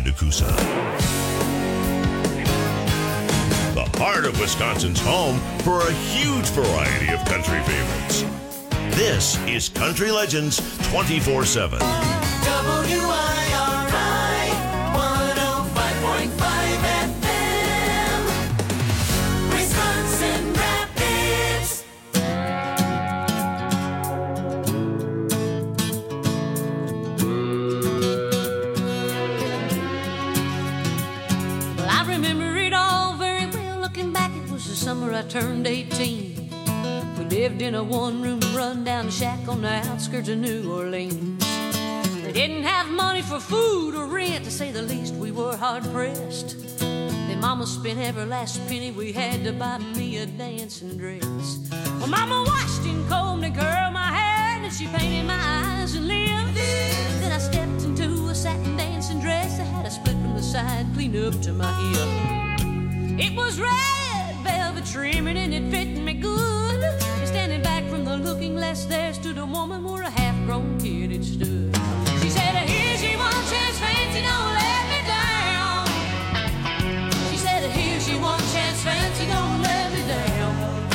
to Coosa. The heart of Wisconsin's home for a huge variety of country favorites. This is Country Legends 24/7. WIRI 105.5 FM, Wisconsin Rapids. Well, I remember it all very well. Looking back, it was the summer I turned 18. We lived in a one-room run-down shack on the outskirts of New Orleans. We didn't have money for food or rent, to say the least. We were hard-pressed. Then Mama spent every last penny we had to buy me a dancing dress. Well, Mama washed and combed and curled my hair, and she painted my eyes and lips. Then I stepped into a satin dancing dress that had a split from the side clean up to my hip. It was red velvet trimming and it fit me good. And standing back from the looking glass, there stood a woman where a half-grown kid had stood. She said, here's your one chance, fancy, don't let me down. She said, here's your one chance, fancy, don't let me down.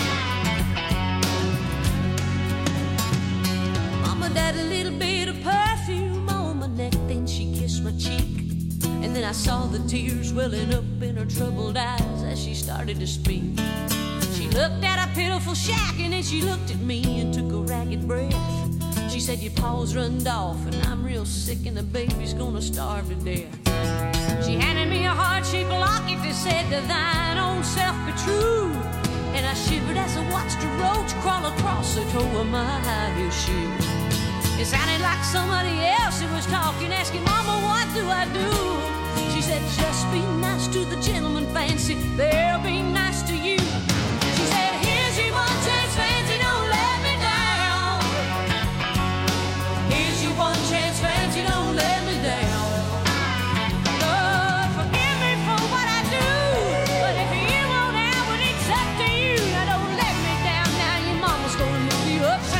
Mama died a little bit of perfume on my neck, then she kissed my cheek. And then I saw the tears welling up in her troubled eyes as she started to speak. She looked at a pitiful shack and then she looked at me and took a ragged breath. She said, your paws runned off and I'm real sick and the baby's gonna starve to death. She handed me a heart-shaped locket that said, to thine own self be true. And I shivered as I watched a roach crawl across the toe of my high-heel shoe. It sounded like somebody else who was talking, asking, Mama, what do I do? She said, just be nice to the gentleman, fancy, they'll be nice to you. She said, here's your one chance, fancy, don't let me down. Here's your one chance, fancy, don't let me down. Lord, forgive me for what I do, but if you won't have it, it's up to you. Now don't let me down, now your mama's gonna move you uptown.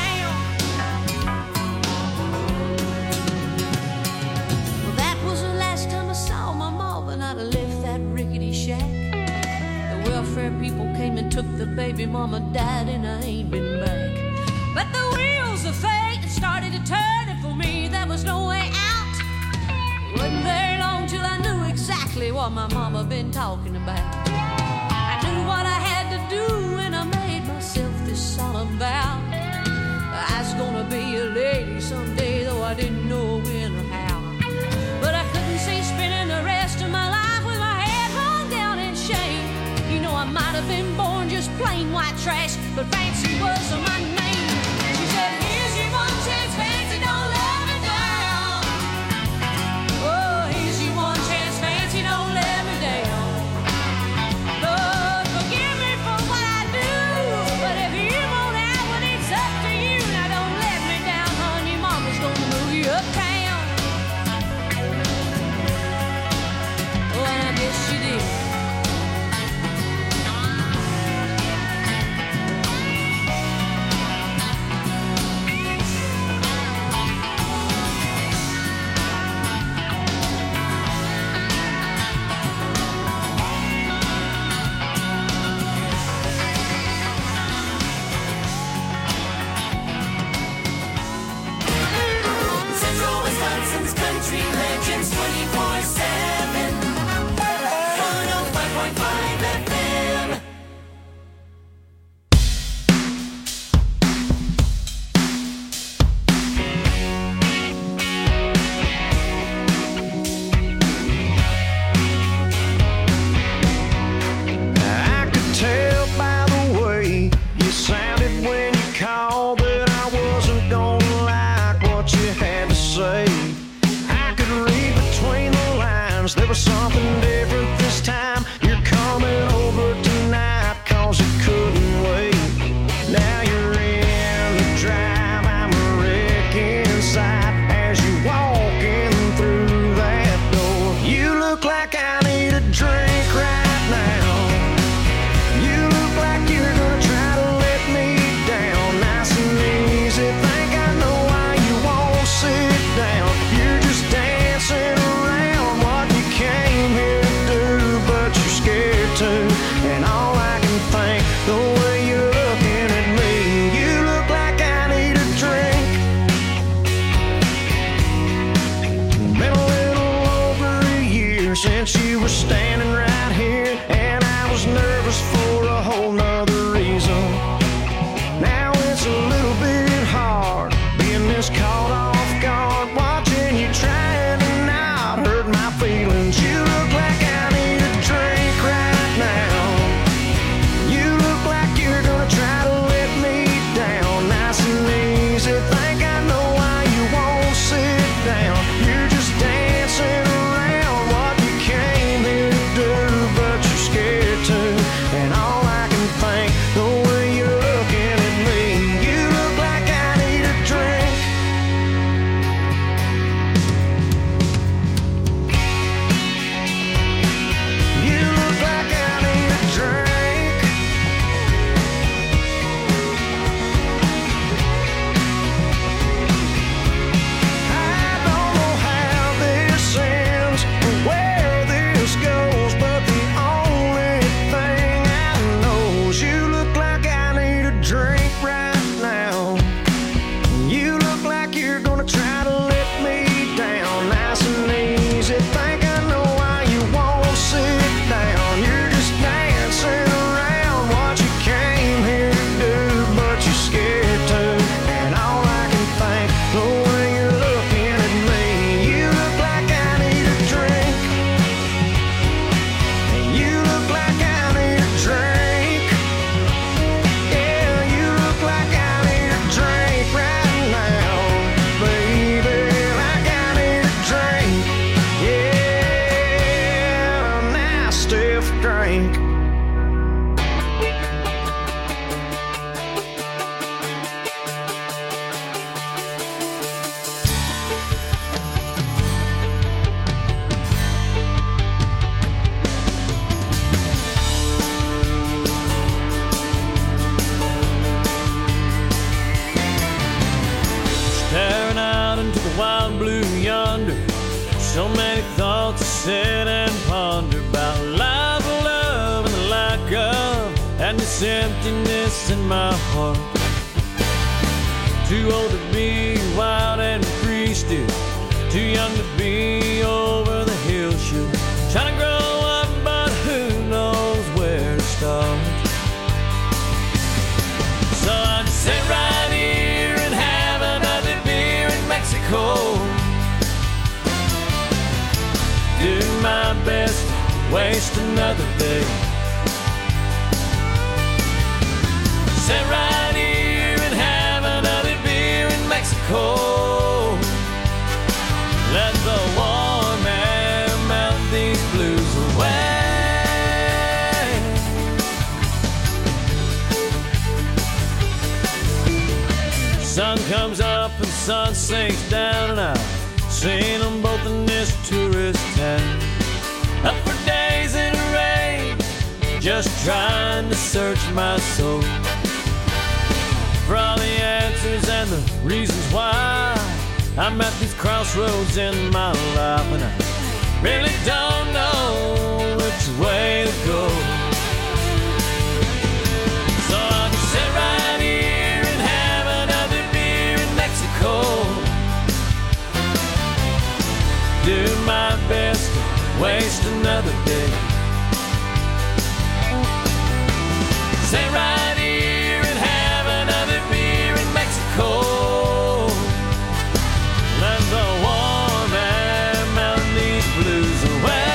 Well, that was the last time I saw my mom and I'd left that rickety shack. The welfare people came and took the baby, mama died and I ain't been back. But the wheels of fate started to turn and for me there was no way out. It wasn't very long till I knew exactly what my mama been talking about. I knew what I had to do and I made myself this solemn vow. I was gonna be a lady someday, though I didn't know when or how. But I couldn't see spending the rest of my life with my head hung down in shame. You know, I might have been born just plain white trash, but fancy was my name. She said, here's your one chance, fancy, don't let me down. Oh, here's your one chance, fancy, don't let me down. Lord, forgive me for what I do, but if you won't have it, it's up to you. Now don't let me down, honey, mama's gonna move you uptown. Oh, and I guess she did. ever since you were standing right here. And I was nervous for a whole nother reason. Now it's a little bit hard being this caught off guard, watching you trying to not hurt my feelings. You look like I need a drink right now. You look like you're gonna try to let me down nice and easy. Think I know why you won't sit down. You're just dancing around what you came here to do, but you're scared to. And all I can think, the way you're looking at me, you look like I need a drink. You look like I need a drink. I don't know how this ends or where this goes, but the only thing I know is you look like I need a drink right now. You look like you're gonna try to let me down nice and easy. Think I know why you won't sit down. You're just dancing around what you came here to do, but you're scared to. And all I can think, the way you're looking at me, you look like I need a drink. And you look like I need a drink. Yeah, you look like I need a drink right now, baby. Like I need a drink. Yeah, a nice stiff drink. Staring out into the wild blue yonder, so many thoughts to sit and ponder about life, love, and the lack of, and this emptiness in my heart. Too old to be wild and free still, too young to be over the hill shoot. Trying to grow up, but who knows where to start. So I just sit right here and have another beer in Mexico. Do my best to waste another day. Sit right here and have another beer in Mexico. Let the warm air melt these blues away. Sun comes up and sun sinks down, and I've seen them both in this tourist town. Up for days in the rain, just trying to search my soul for all the answers and the reasons why I'm at these crossroads in my life, and I really don't know which way to go. So I can sit right here and have another beer in Mexico. Do my best to waste another day. Sit right here and have another beer in Mexico. Let the warm air melt these blues away.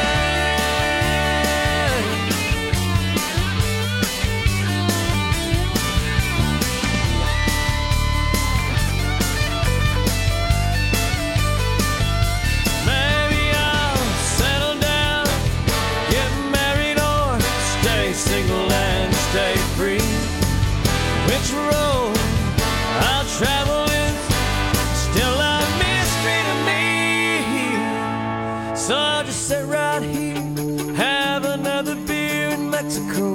Maybe I'll settle down, get married, or stay single and stay free. Which road I'll travel is still a mystery to me. So I'll just sit right here, have another beer in Mexico.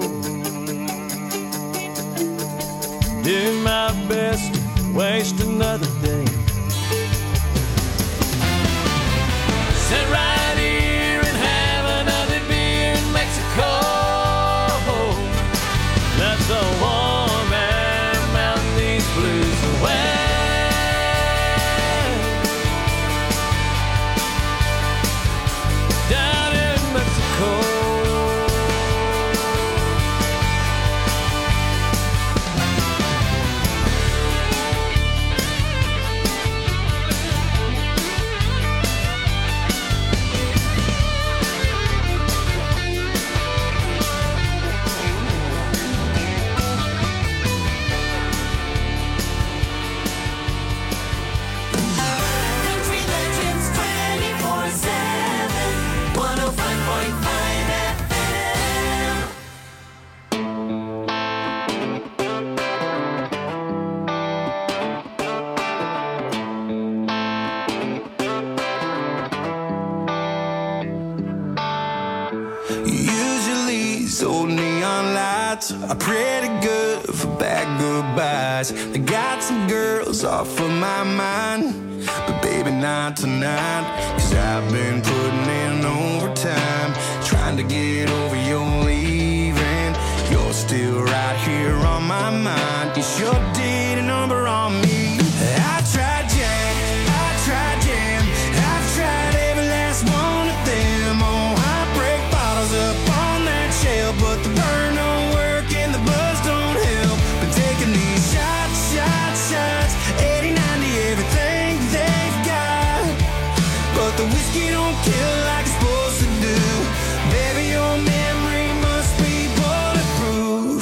Do my best to waste another day. Sit right here and have another beer in Mexico. Let the warm air melt these blues away. Down in These old neon lights are pretty good for bad goodbyes. I got some girls off of my mind, but baby not tonight. Cause I've been putting in overtime, trying to get over your leaving. You're still right here on my mind. You sure did a number on me. I tried Jack, I tried Jam, I've tried every last one of them. Oh, I break bottles up on that shelf, but the burn don't work and the buzz don't help. Been taking these shots, 80, 90, everything they've got, but the whiskey don't kill like it's supposed to do. Baby, your memory must be bulletproof.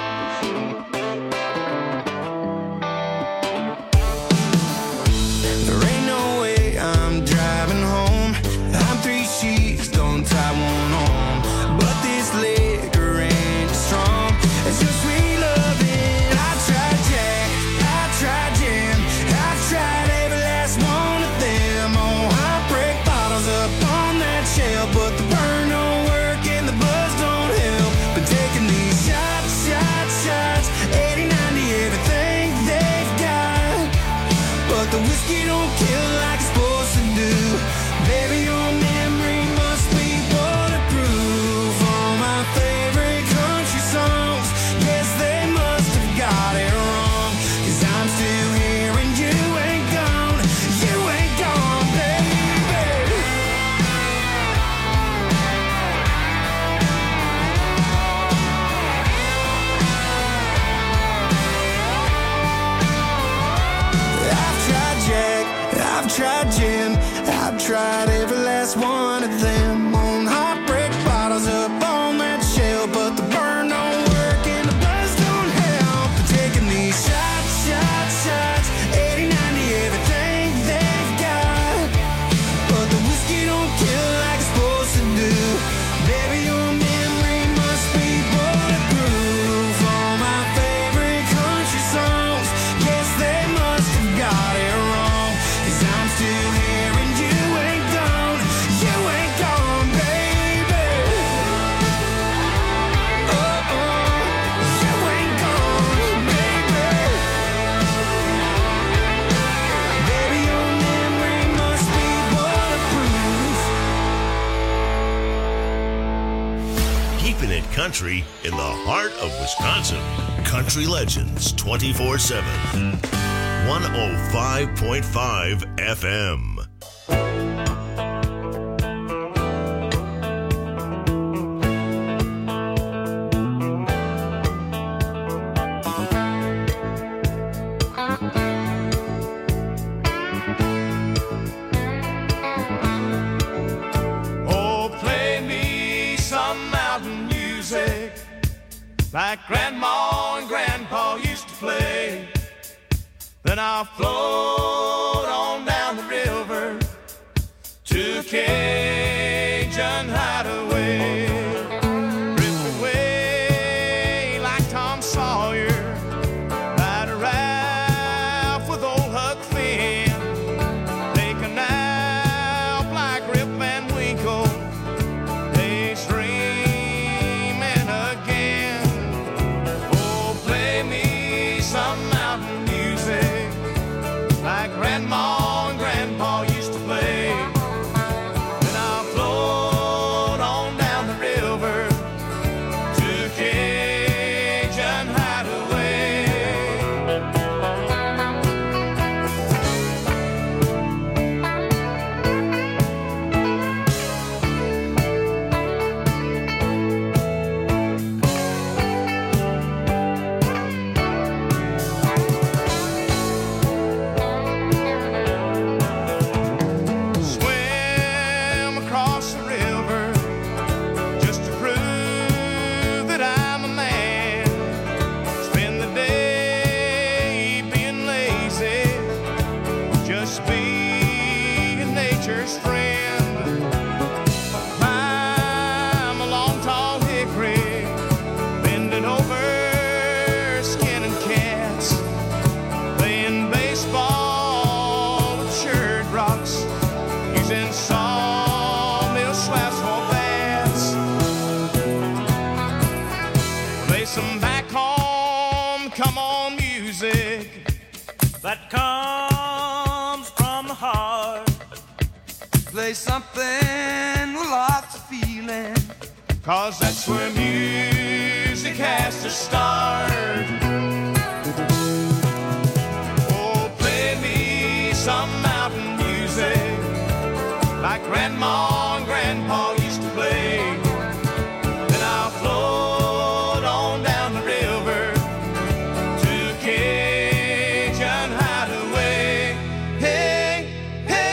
There ain't no way I'm driving home. I'm 3 sheets, don't tie one on, but this liquor ain't strong. It's just sweet loving. I tried Jack, I tried Jim, I've tried every last one of them. Oh, I break bottles up on that shelf, but the burn don't work and the buzz don't help. Been taking these shots, 80, 90, everything they've got, but the whiskey don't kill like it's supposed to do. Baby, your memory must be bulletproof. All my favorite country songs, yes, they must have got it wrong. Cause I'm still here and you ain't gone, baby. I've tried Jack, I've tried Jim, I've tried every last one of them. On heartbreak bottles up on that shelf, but the burn don't work and the buzz don't help. Been taking these shots, 80, 90, everything they've got, but the whiskey don't kill like it's supposed to do. Baby, your memory must be bulletproof. All my favorite country songs, yes, they must have got it wrong. Cause I'm still here and you ain't gone, baby. Oh, you ain't gone, baby. Baby, your memory must be bulletproof. Keeping it country in the heart of Wisconsin. Country Legends 24/7. 105.5 FM. Oh, play me some mountain music like Grandma and Grandpa used to play. Then I'll float on down the river to Cajun Hideaway. Drift away like Tom Sawyer, ride a raft with old Huck Finn. Take a nap like Rip Van Winkle, daydreaming again. Oh, play me some mountain music like Grandma and Grandpa used to play. Then I'll float on down the river that comes from the heart. Play something with lots of feeling, 'cause that's where music has to start. Oh, play me some mountain music like Grandma and Grandpa used to play. Then I'll float on down the river to Cajun Hideaway. Hey, hey.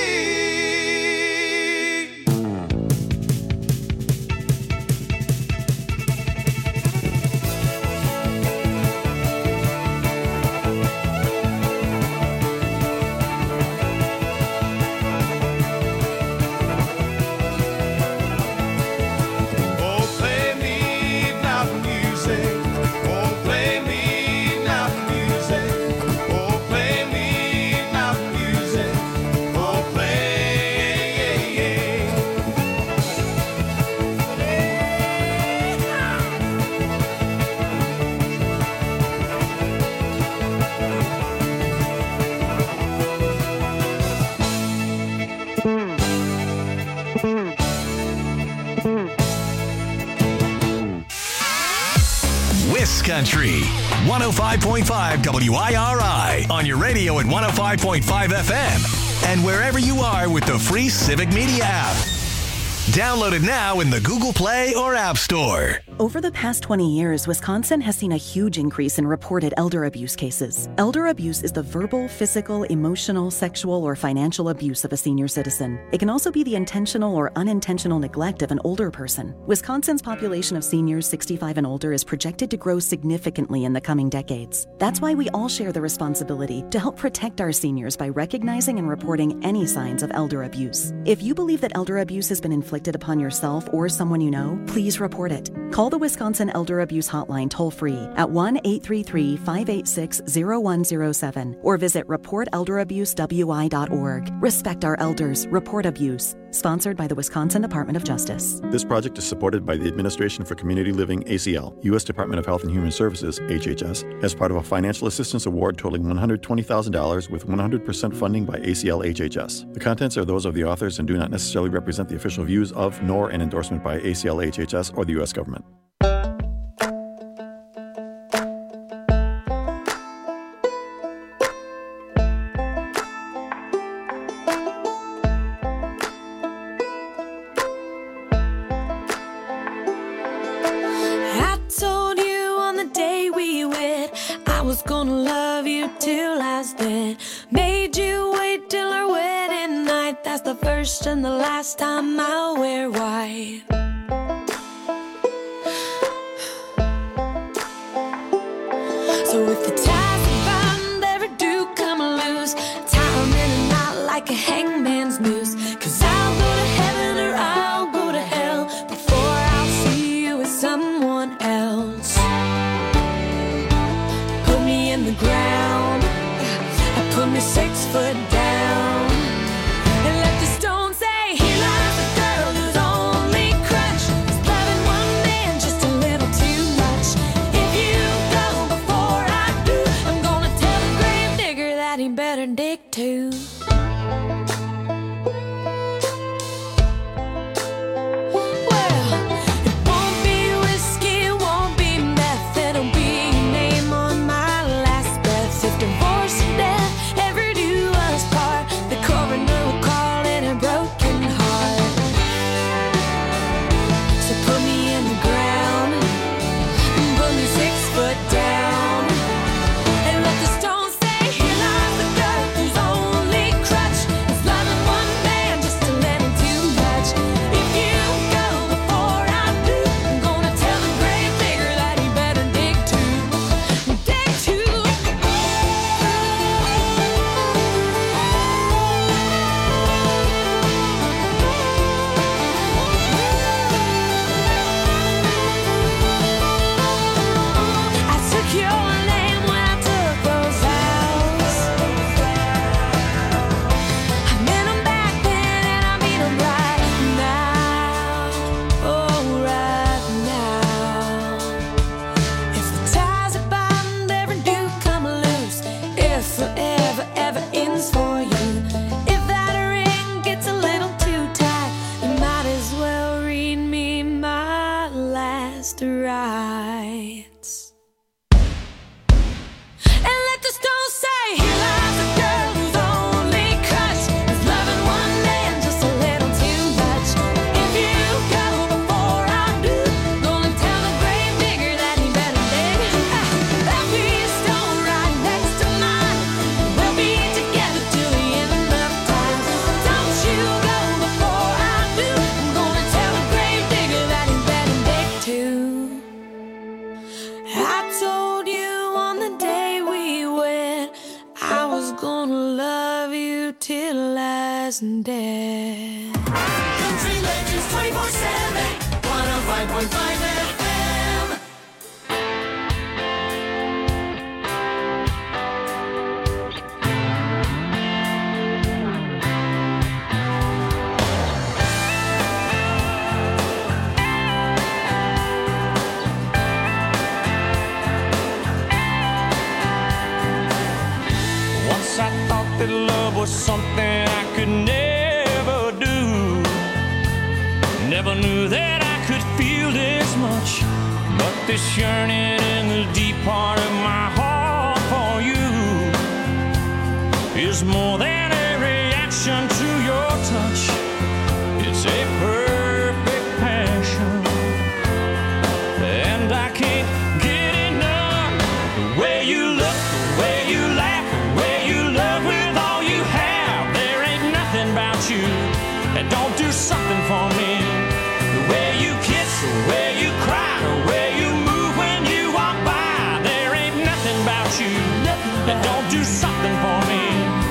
Oh, play me mountain music. Oh, play me mountain music. Oh, play me mountain music. Oh, play. Country 105.5 WIRI on your radio at 105.5 FM and wherever you are with the free Civic Media app. Download it now in the Google Play or App Store. Over the past 20 years, Wisconsin has seen a huge increase in reported elder abuse cases. Elder abuse is the verbal, physical, emotional, sexual, or financial abuse of a senior citizen. It can also be the intentional or unintentional neglect of an older person. Wisconsin's population of seniors 65 and older is projected to grow significantly in the coming decades. That's why we all share the responsibility to help protect our seniors by recognizing and reporting any signs of elder abuse. If you believe that elder abuse has been inflicted upon yourself or someone you know, please report it. Call the Wisconsin Elder Abuse Hotline toll-free at 1-833-586-0107 or visit reportelderabusewI.org. Respect our elders. Report abuse. Sponsored by the Wisconsin Department of Justice. This project is supported by the Administration for Community Living, ACL, U.S. Department of Health and Human Services, HHS, as part of a financial assistance award totaling $120,000 with 100% funding by ACL HHS. The contents are those of the authors and do not necessarily represent the official views of, nor an endorsement by ACL HHS or the U.S. government. And the last time I'll wear white. So if the ties are bound, they ever do come loose, tie 'em in a knot like a hangman's noose. 'Cause I'll go to heaven or I'll go to hell before I'll see you with someone else. Put me in the ground, put me 6 foot down. last rites. And let the stones say, here lies a girl whose only crush is loving one man just a little too much. If you go before I do, gonna tell the grave digger that he better dig. There'll be a stone right next to mine. We'll be together till the end of time. Don't you go before I do. I'm gonna tell the grave digger that he better dig too. I told you on the day we wed, I was gonna love you till last death. Country Legends 24/7, 105.5 FM. Once I thought that love was something I could never do. Never knew that I could feel this much. But this yearning in the deep part of my heart for you is more than a reaction to your touch. It's a perfect passion, and I can't get enough. The way you look, the way you laugh, the way you love with all you have. There ain't nothing about you that don't do something for me. The way you kiss, the way you cry, the way you move when you walk by. There ain't nothing about you that don't do something for me.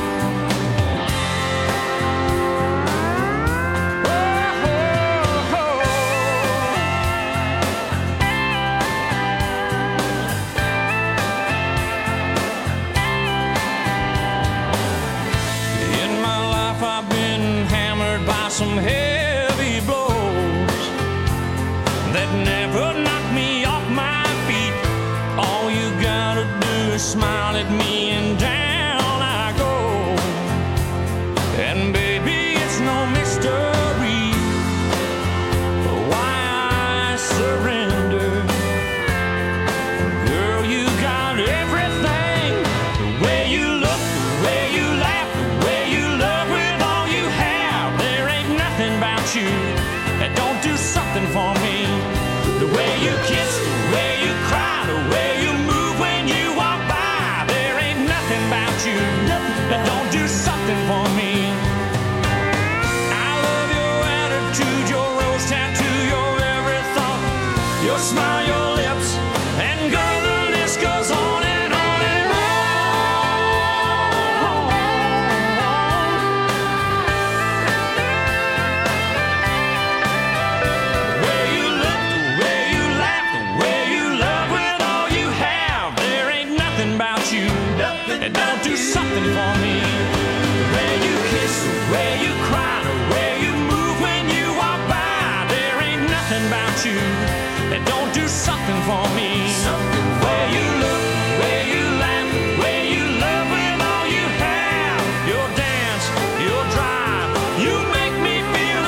In my life I've been hammered by some heavy blows that never knocked me off my feet. All you gotta do is smile at me and down I go. And baby, it's no mystery why I surrender. Girl, you got everything. The way you look, the way you laugh, the way you love with all you have. There ain't nothing about you that don't do something for me. The way you kiss, the way you cry, the way you move when you walk by. There ain't nothing about you that don't do something for me. I love your attitude, your rose tattoo, your every thought, your smile, your lips, and girl, the list goes on and on and on. The way you look, the way you laugh, the way you love with all you have. There ain't nothing about you that don't do something for me. The way you kiss, the way you cry, the way you move when you walk by. There ain't nothing about you that don't do something for me. The way you look, the way you laugh, the way you love with all you have. Your dance, your drive, you make me feel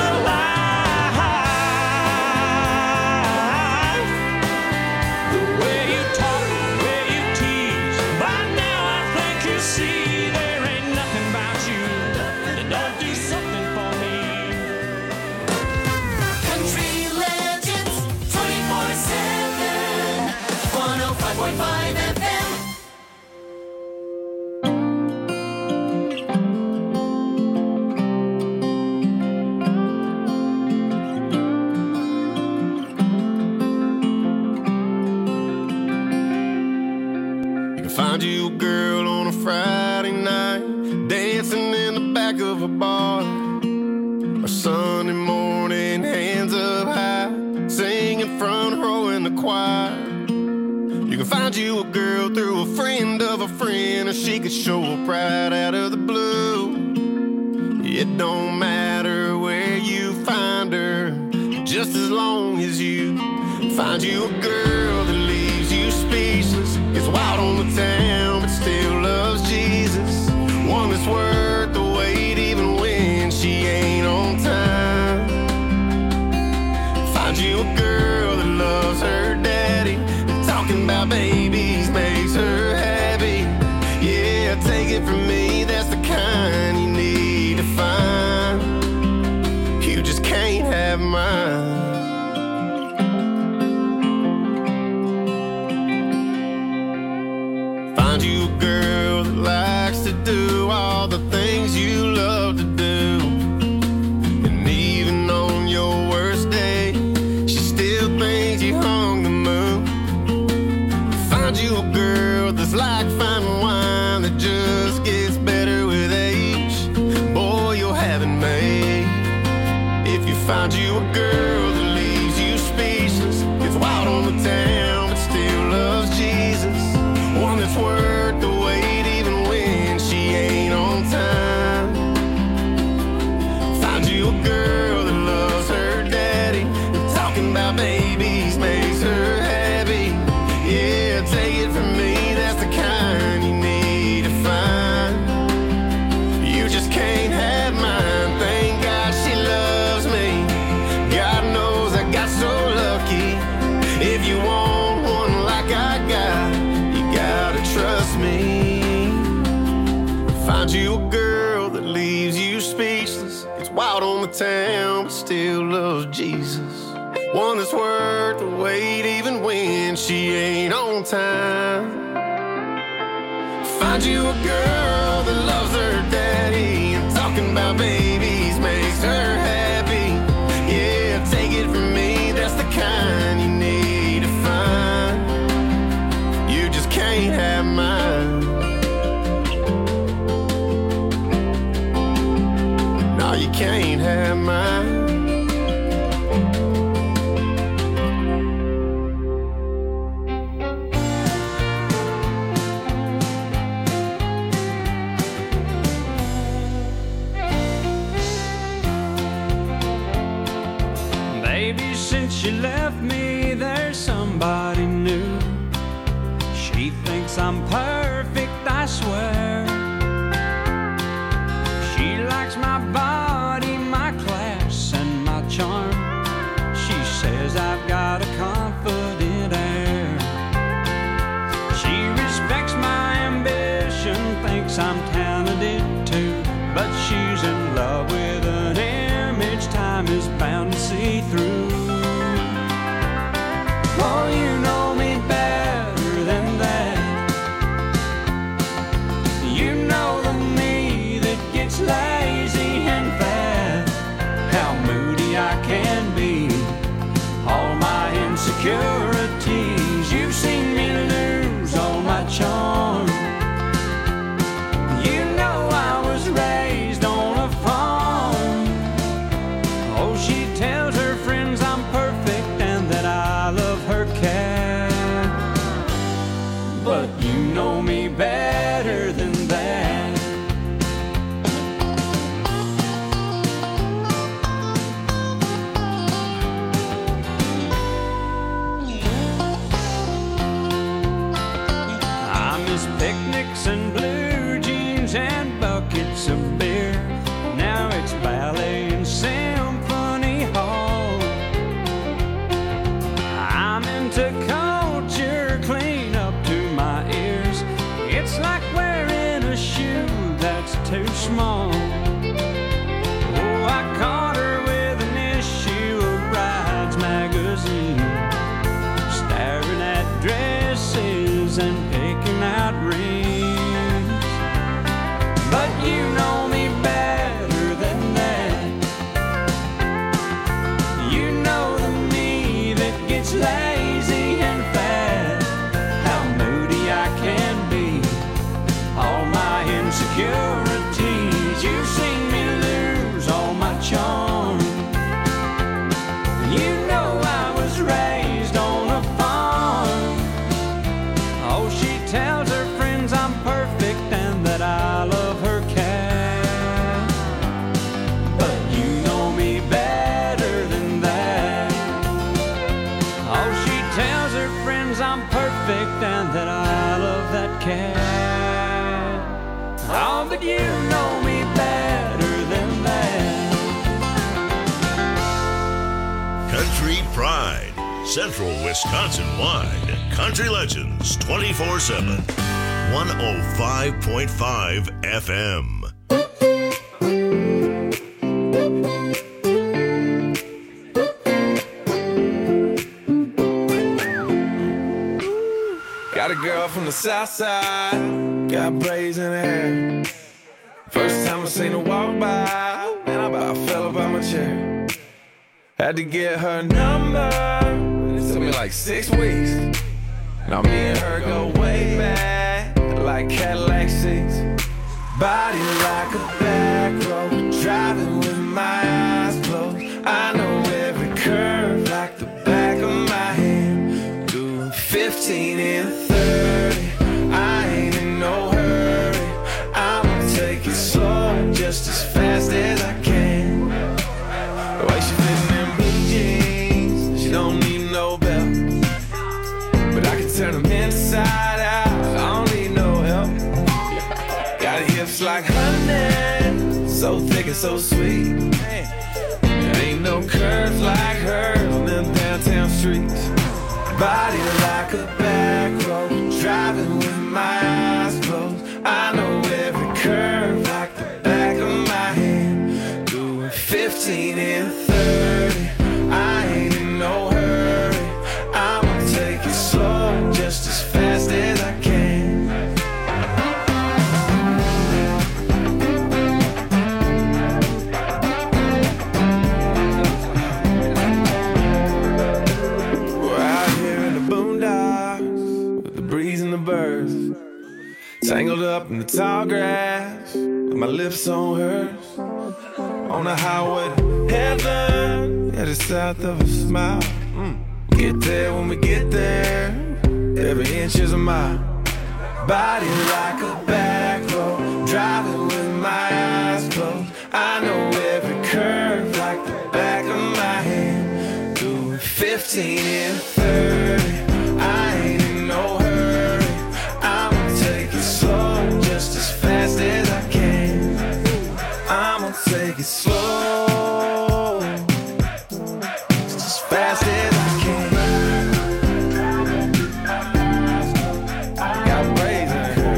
alive. The way you talk, the way you tease. By now I think you see there ain't nothing about you that don't do something for me. Country Legends 24/7, 105.5 FM. You can find you a girl on a Friday night, dancing in the back of a bar. Or Sunday morning, hands up high, singing front row in the choir. You can find you a girl through a friend of a friend, or she could show up right out of the blue. It don't matter where you find her, just as long as you find you a girl that leaves you speechless, gets wild on the town but still loves Jesus. One that's worth the wait even when she ain't on time. Find you a girl that loves her talking about babies makes her happy. Yeah, take it from me, that's the kind you need to find. You just can't have mine. Find you a girl that likes to do all the things you love to do. And even on your worst day, she still thinks you hung the moon. Find you a girl that's like fine wine that just gets better with age. Boy, you'll have it made. If you find you a girl that leaves you speechless, gets wild on the town but still loves Jesus, one that's worth the wait even when she ain't on time. Find you a girl that loves her daddy, talking about babies makes her happy. Yeah, take it from me, that's the kind you need to find. You just can't have mine. Thank God she loves me. God knows I got so lucky. If you want one like I got, you gotta trust me. Find you a girl that leaves you speechless, gets wild on the town but still loves Jesus, one that's worth the wait even when she ain't on time. Find you a girl that loves her daddy, and talking about babies makes her happy. Yeah, take it from me, that's the kind you need to find. You just can't have mine. No, you can't have mine. Baby, since she left me, there's somebody new. She thinks I'm perfect, I swear. She likes my body, my class, and my charm. She says I've got a confident air. She respects my ambition, thinks I'm talented too, but she's in love with an image time is bound to see through. Oh, you know me better than that. You know the me that gets lazy and fat, how moody I can be, all my insecurities. You've seen me lose all my charm. You know I was raised on a farm. Oh, she tells her friends I'm perfect and that I love her cat. But you know me better than that. I miss picnics and blue jeans and buckets of beer. Now it's ballet and symphony hall. I'm into culture clean up to my ears. It's like wearing a shoe that's too small. Oh, I caught her with an issue of Brides magazine, staring at dresses and picking out rings. But you know me better than that. You know the me that gets lazy and fat, how moody I can be, all my insecurities. You've seen me lose all my charm. You know I was raised on a farm. Oh, she tells her friends I'm perfect and that I love her cat. But you know me better than that. Oh, she tells her friends I'm perfect and that I love that cat. Oh, but you know me better than that. Country Pride Central Wisconsin-wide. Country Legends 24/7. 105.5 FM. Got a girl from the south side, got braids in her hair. First time I seen her walk by, man, I about fell up out my chair. Had to get her number, it took me like 6 weeks. Now me and her go way back, like Cadillac seats. Body like a back road, driving with my eyes closed. I know every curve like the back of my hand. Doing 15 and 30, I ain't in no hurry. I'ma take it slow, just as fast as I can. The way she fitting in blue jeans, she don't need no belt. But I can turn them inside out, I don't need no help. Got hips like honey, so thick and so sweet. There ain't no curves like hers on them downtown streets. Body like a back road, driving with my eyes closed. I know every curve like the back of my hand. Doing 15 and 30, I ain't in no hurry. I'ma take it slow, just as fast as I can. Tangled up in the tall grass, with my lips on hers. On the highway to heaven, yeah, the south of a smile. Get there when we get there, every inch is a mile. Body like a back road, driving with my eyes closed. I know every curve like the back of my hand. Doing 15 and 30, I ain't in no hurry. I'ma take it slow, just as fast as I can. I'ma take it slow, just as fast as I can. Got braids in her.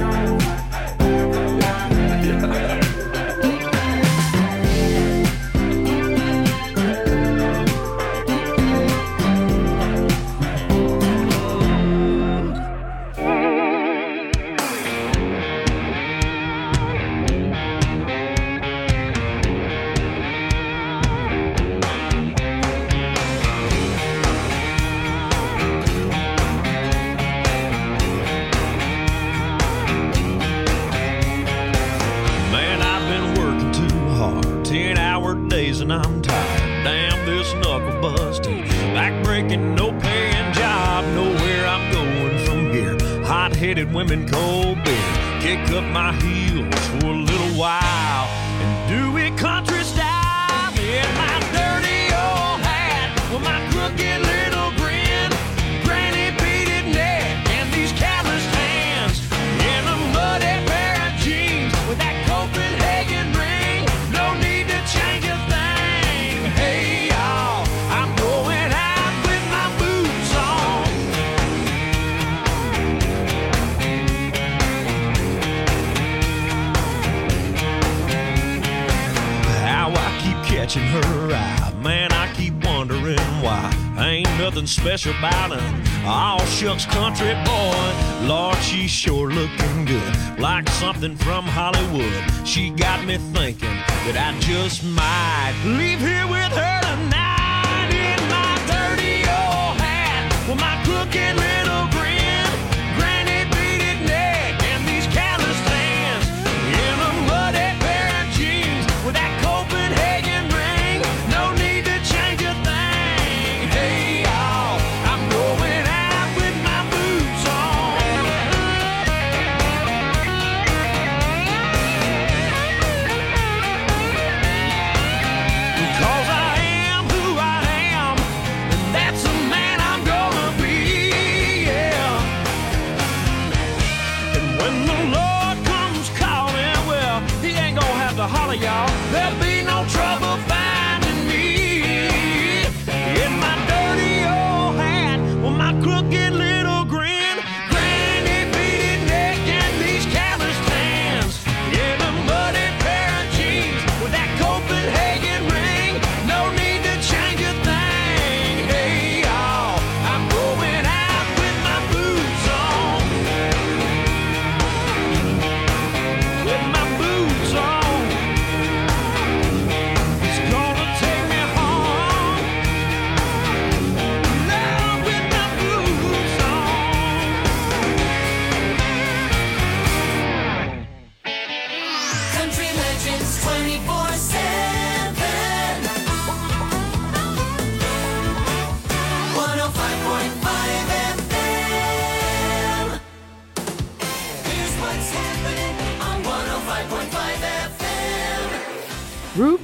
And I'm tired, damn this knuckle busting, back-breaking, no paying job, know where I'm going from here. Hot-headed women, cold beer, kick up my heels for a little while and do it country style. In my dirty old hat with my crooked little grin, granny beaded neck and these calloused hands, in a muddy pair of jeans with that Copenhagen ring. No need to change a thing. Hey y'all, I'm going out with my boots on. How I keep catching her eye, man, I keep wondering why. Ain't nothing special about her, all shucks country boy. Lord, she's sure looking good, like something from Hollywood. She got me thinking that I just might leave here with her tonight. In my dirty old hat with my crooked little grin, granny beaded neck and these calloused hands, in a muddy pair of jeans with that Copenhagen ring. No need to change a thing. Hey y'all, I'm going out with my boots on. Cause I am who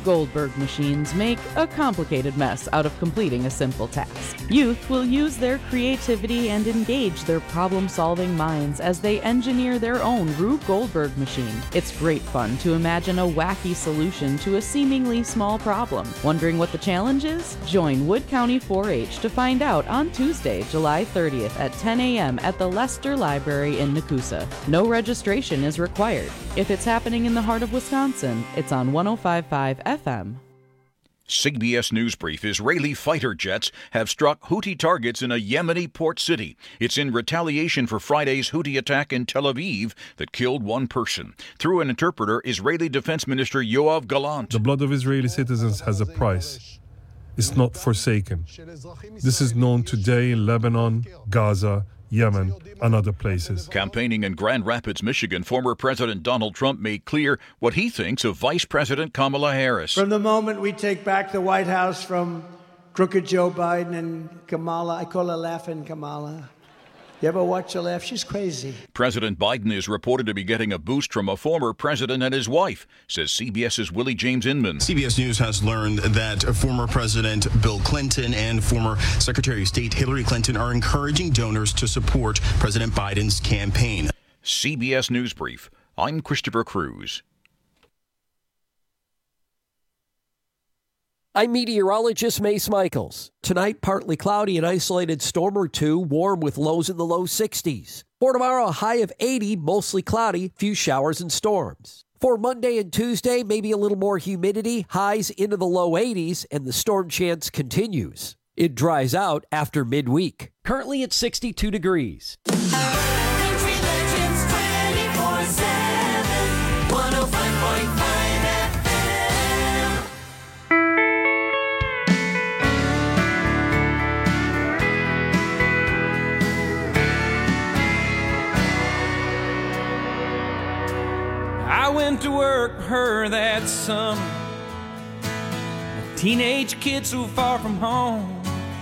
Goldberg machines make a complicated mess out of completing a simple task. Youth will use their creativity and engage their problem-solving minds as they engineer their own Rube Goldberg machine. It's great fun to imagine a wacky solution to a seemingly small problem. Wondering what the challenge is? Join Wood County 4-H to find out on Tuesday, July 30th at 10 a.m. at the Lester Library in Nakusa. No registration is required. If it's happening in the heart of Wisconsin, it's on 105.5 FM. CBS News Brief. Israeli fighter jets have struck Houthi targets in a Yemeni port city. It's in retaliation for Friday's Houthi attack in Tel Aviv that killed one person. Through an interpreter, Israeli Defense Minister Yoav Gallant. The blood of Israeli citizens has a price. It's not forsaken. This is known today in Lebanon, Gaza, Yemen, and other places. Campaigning in Grand Rapids, Michigan, former President Donald Trump made clear what he thinks of Vice President Kamala Harris. From the moment we take back the White House from crooked Joe Biden and Kamala, I call her Laughing Kamala. You ever watch her laugh? She's crazy. President Biden is reported to be getting a boost from a former president and his wife, says CBS's Willie James Inman. CBS News has learned that former President Bill Clinton and former Secretary of State Hillary Clinton are encouraging donors to support President Biden's campaign. CBS News Brief. I'm Christopher Cruz. I'm meteorologist Mace Michaels. Tonight, partly cloudy, an isolated storm or two, warm with lows in the low 60s. For tomorrow, a high of 80, mostly cloudy, few showers and storms. For Monday and Tuesday, maybe a little more humidity, highs into the low 80s, and the storm chance continues. It dries out after midweek. Currently at 62 degrees. Country Legends 24/7, 105.5 FM. I went to work for her that summer, a teenage kid so far from home.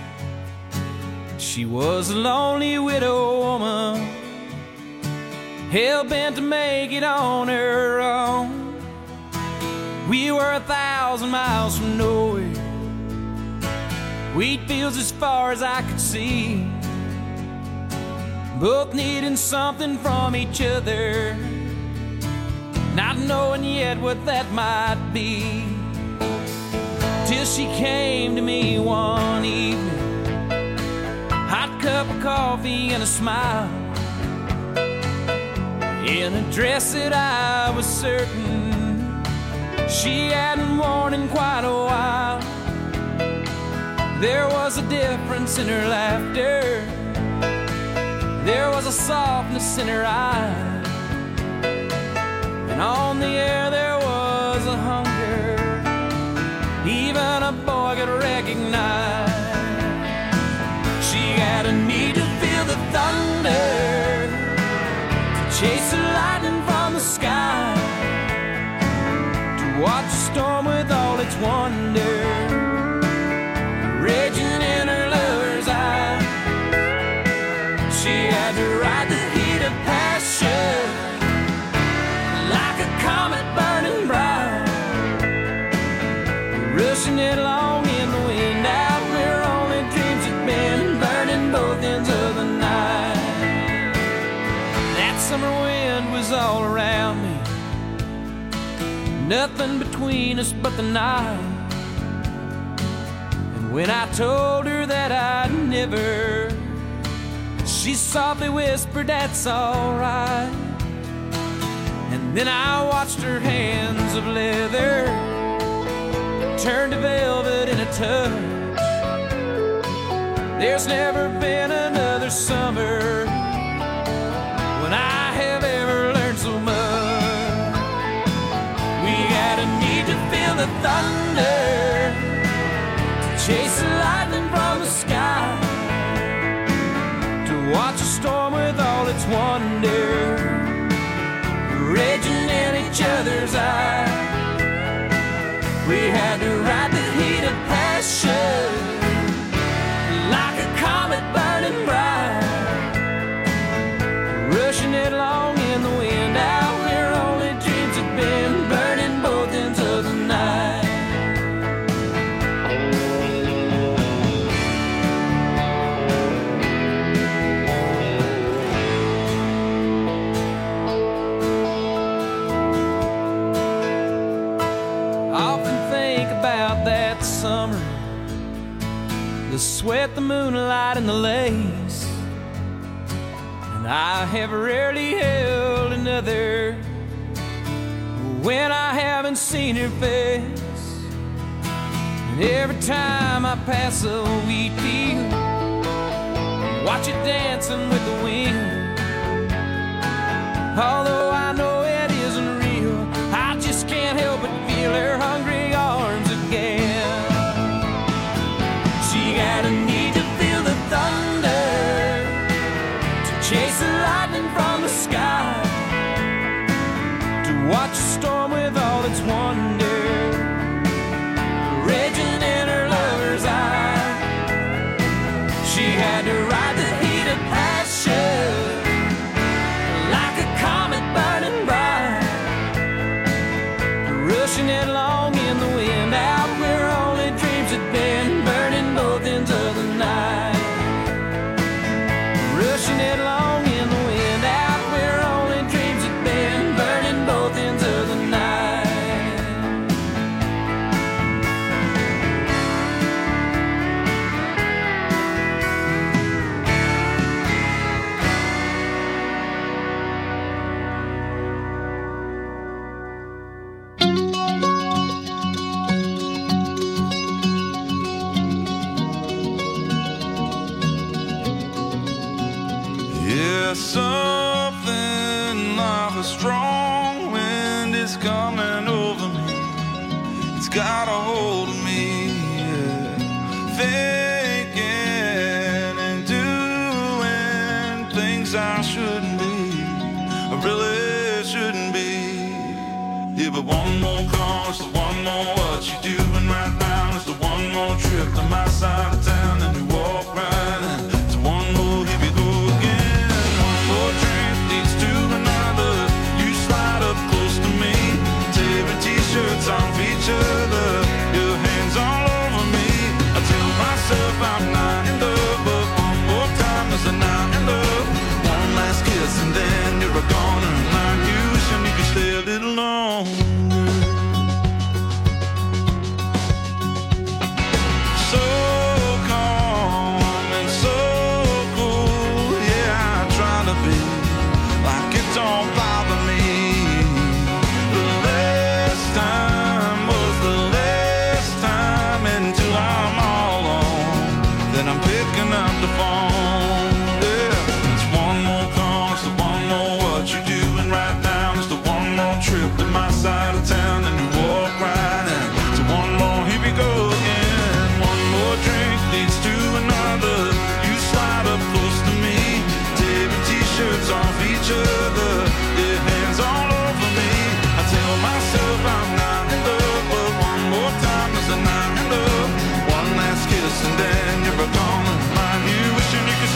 She was a lonely widow woman, hell-bent to make it on her own. We were 1,000 miles from nowhere, wheat fields as far as I could see, both needing something from each other, not knowing yet what that might be. Till she came to me one evening, hot cup of coffee and a smile, in a dress that I was certain she hadn't worn in quite a while. There was a difference in her laughter, there was a softness in her eyes, and on the air there was a hunger even a boy could recognize. She had a need to feel the thunder, to chase the lightning from the sky, to watch the storm with all its wonder raging in her lover's eyes. She had to ride the heat of passion like a comet burning bright, rushing it along in the wind out where only dreams had been, burning both ends of the night. That summer wind was all around me, nothing between us but the night. And when I told her that I'd never, she softly whispered, "That's all right." And then I watched her hands of leather turn to velvet in a touch. There's never been another summer when I have ever learned so much. We had a need to feel the thunder, to chase the lightning from the sky, to watch a storm with all its wonder raging in each other's eyes. We had to ride the heat of passion like a comet burning bright, rushing it along in the wind out where only dreams had been, burning both ends of the night. with the moonlight and the lace. And I have rarely held another when I haven't seen her face. And every time I pass a wheat field, watch it dancing with the wind. Although I know it isn't real, I just can't help but feel her hungry arms again. She got a need to feel the thunder, to chase the lightning from the sky, to watch a storm with all its wonder raging in her lover's eye. She had to ride the heat of passion like a comet burning bright, rushing headlong in the wind out where only dreams had been, burning both ends of the night. Rushing headlong in the wind out where only dreams had been, burning both ends of the night. Yeah, something like a strong wind is coming over me. It's got a hold of me, yeah. Thinking and doing things I shouldn't be, I really shouldn't be. Yeah, but one more call is the one more what you doing right now. It's the one more trip to my side of town, and you walk right in. It's one more, here we go again. One more drink leads to another. You slide up close to me, tearing t-shirts off each other, your hands all over me. I tell myself I'm not in love, but one more time is a not in love. One last kiss and then you're gone, and I'm you wishing you could stay a little longer. So calm and so cool, yeah, I try to be like it don't bother me. The last time was the last time until I'm all alone, then I'm picking up the phone. Yeah, it's one more call, it's the one more what you doing right now. It's the one more trip to my side of town, and you walk right in. So one more, here we go again. One more drink leads to another. You slide up close to me, tearing t-shirts off each other, your hands all over me. I tell myself I'm not in love, but one more time is a not in love. One last kiss and then you're gone. Mind you wishing you could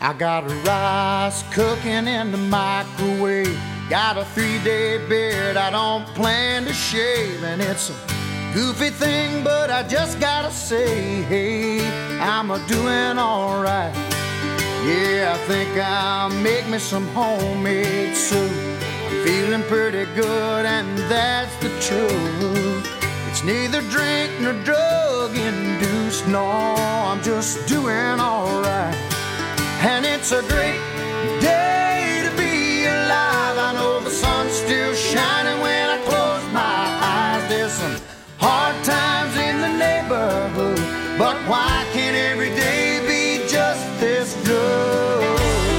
I got rice cooking in the microwave. Got a 3-day beard I don't plan to shave. And it's a goofy thing, but I just gotta say, hey, I'm a-doing alright. Yeah, I think I'll make me some homemade soup. I'm feeling pretty good, and that's the truth. It's neither drink nor drug induced. No, I'm just doing alright. And it's a great day to be alive. I know the sun's still shining when I close my eyes. There's some hard times in the neighborhood, but why can't every day be just this good?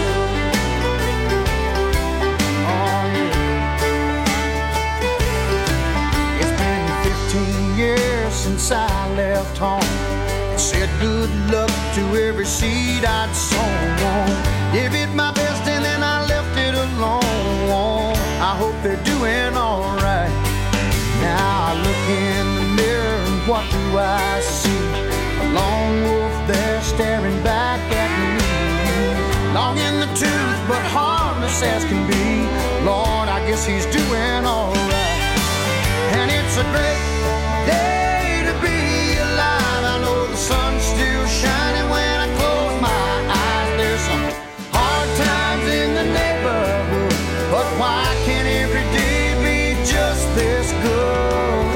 Oh, yeah. It's been 15 years since I left home. Said good luck to every seed I'd sown. Gave it my best and then I left it alone. I hope they're doing alright. Now I look in the mirror and what do I see? A lone wolf there staring back at me. Long in the tooth but harmless as can be. Lord, I guess he's doing alright. And it's a great day to be alive. I know the sun's still shining when I close my eyes. There's some hard times in the neighborhood, but why can't every day be just this good?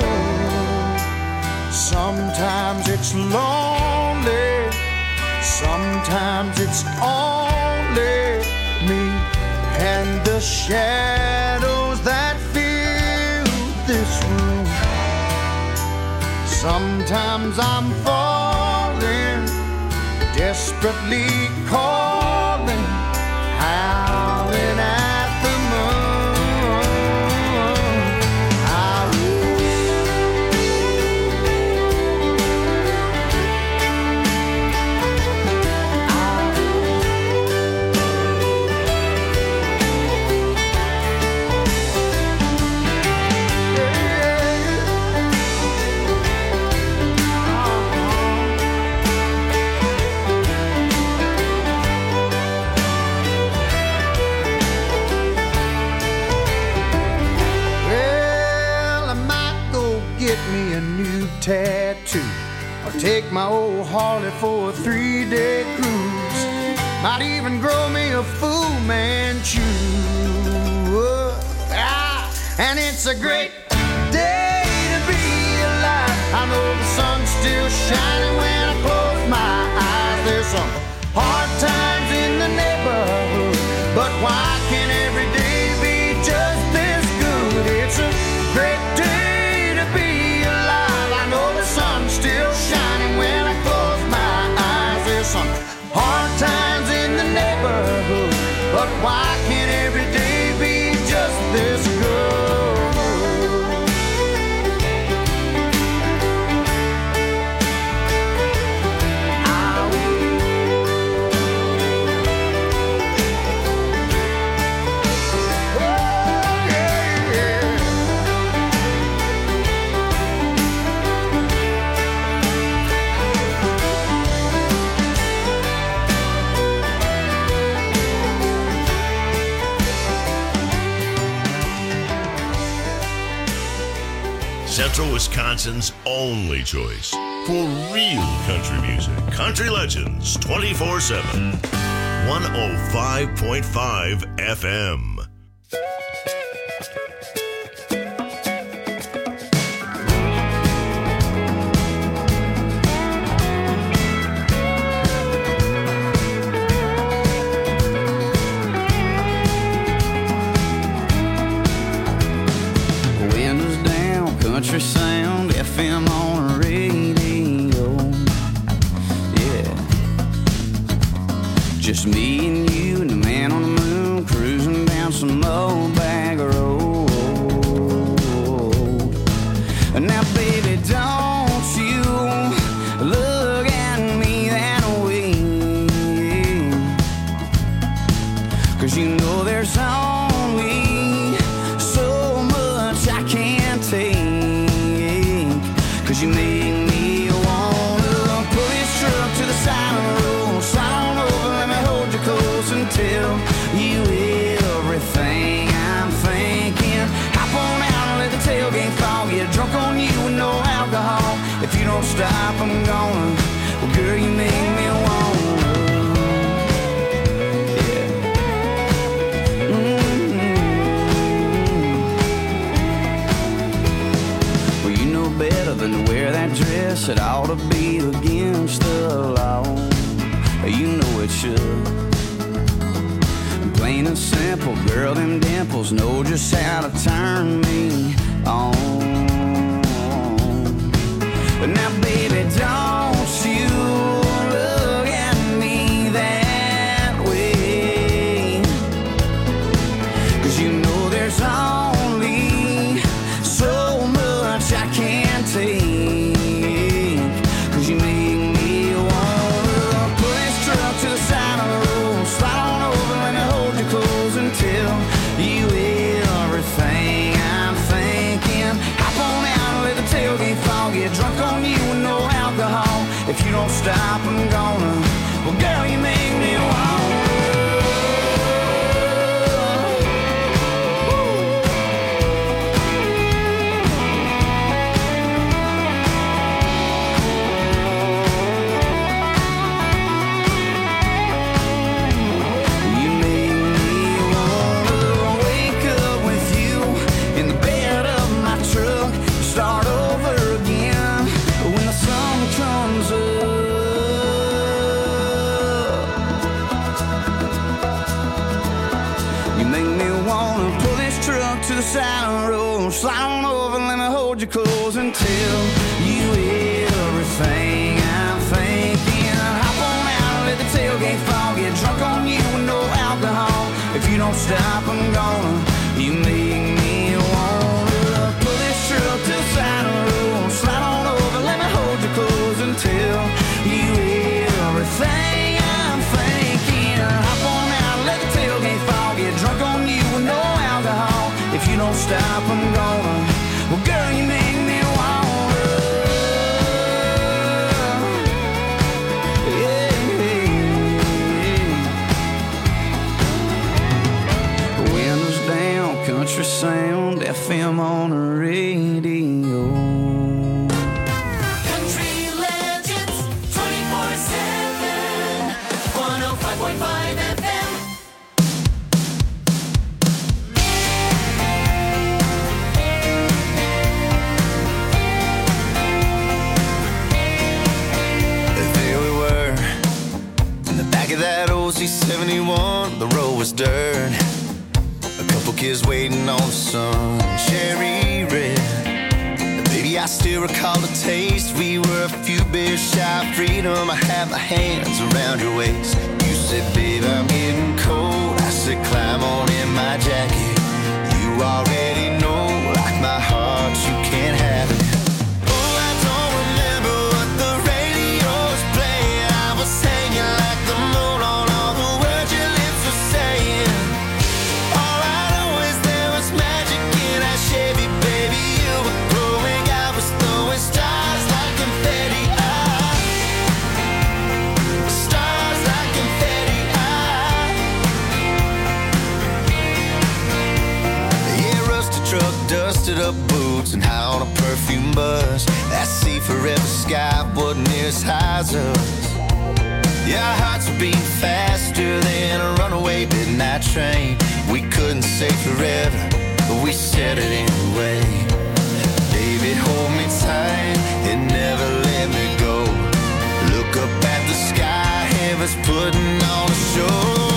Sometimes it's lonely, sometimes it's only me and the shadows that fill this room. Sometimes I'm falling, desperately calling, howling at the moon. Tattoo, or take my old Harley for a 3-day cruise. Might even grow me a Fu Manchu. And it's a great day to be alive. I know the sun's still shining when I close my eyes. There's some hard times in the neighborhood, but why can't every day be just this good? It's a great day to be alive. I know the sun's still shining when I close my eyes. There's some hard times in the neighborhood, but why can't every day be just this good? Central Wisconsin's only choice for real country music. Country Legends 24/7. 105.5 FM. Country sound, FM on the radio. Yeah. Just me and you and the man on the moon cruising down some old bag road. Now, baby, don't you look at me that way. 'Cause you know there's only so much I can take. 'Cause don't stop, I'm gonna. Well, girl, you make me wanna. Yeah. Well, you know better than to wear that dress. It ought to be against the law. You know it should. Plain and simple, girl, them dimples know just how to turn me on. But now, baby, don't you look at me that way. 'Cause you know there's only so much I can take. 'Cause you make me wanna pull this truck to the side of the road, slide on over, let me hold you close until you everything I'm thinking. Hop on out, let the tailgate fall, get drunk on you with no alcohol. If you don't stop, I'm gonna. Well, girl, you make me wanna. Start over again when the sun comes up. You make me wanna pull this truck to the side of the road, slide on over, let me hold you close until you everything I'm thinking. Hop on out, let the tailgate fall, get drunk on you with no alcohol. If you don't stop, I'm gonna. You make me wanna pull this truck to the side of the road, slide on over, let me hold you close until you everything I'm thinking. Hop on out, let the tailgate fall, get drunk on you with no alcohol. If you don't stop, I'm gonna. Well, girl, you make me wanna. Windows down, country sound, FM on the radio. Country Legends 24/7, 105.5 FM. There we were, in the back of that old C71, the road was dirt. A couple kids waiting on the sun, cherry red. Baby, I still recall the taste. We were a few beers shy of freedom. I had my hands around your waist. You said, babe, I'm getting cold. I said, climb on in my jacket. You already know, like my heart, you can't have it. Oh, I don't remember what the radio was playing. I was hanging like the moon on all the words your lips were saying. All I know is there was magic in that Chevy, baby. You were glowing, I was throwing stars like confetti. Stars like confetti. Yeah, rusted truck, dusted up boots, and high on a perfume buzz. That sea forever sky wasn't near as high as us. Yeah, our hearts were beating faster than a runaway midnight train. We couldn't say forever, but we said it anyway. Baby, hold me tight and never let me go. Look up at the sky, heaven's putting on a show.